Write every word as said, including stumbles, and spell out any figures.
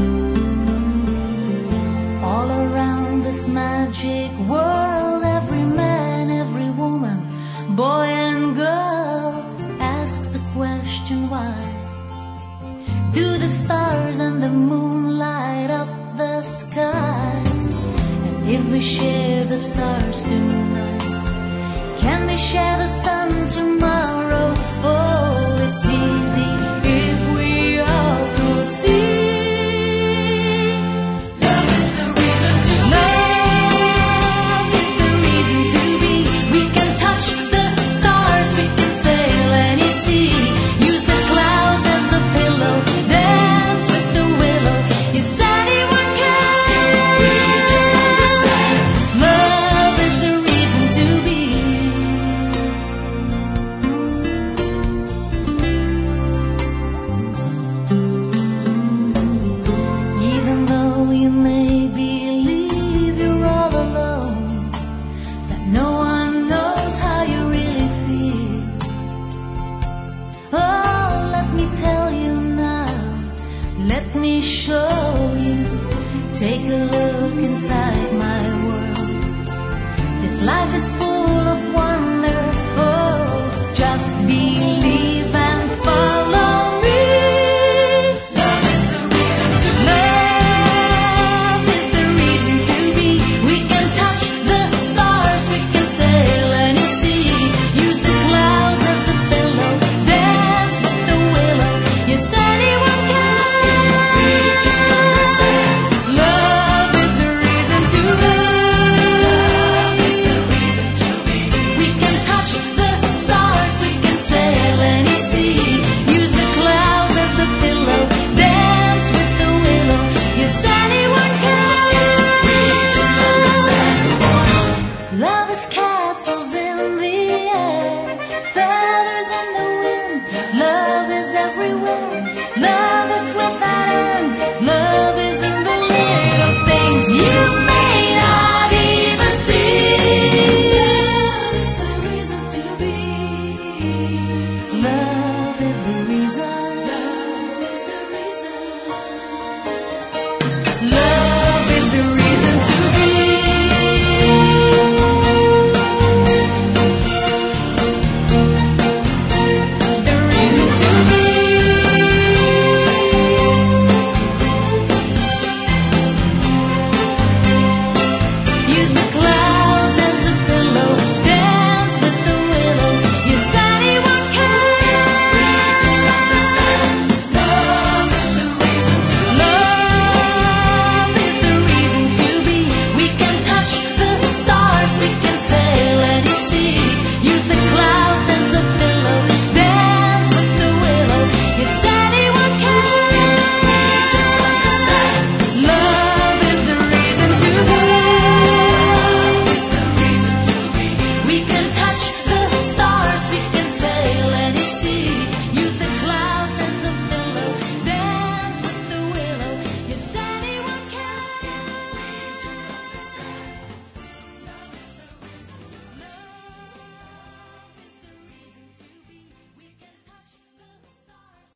All around this magic world, every man, every woman, boy and girl asks the question why. Do the stars and the moon light up the sky? And if we share the stars tonight, can we share the sun tomorrow? Oh, it's easy if we all could see. Love is the reason to be. Love is the reason to be. We can touch the stars, we can sail any sea. Use the clouds as a pillow, dance with the willow. Yes, anyone can. We just understand. Love is the reason to be. Even though you may believe you're all alone, that no one knows how you really feel. Oh, let me tell you now, let me show you. Take a look inside my world. This life is full of wonder. Oh, just believe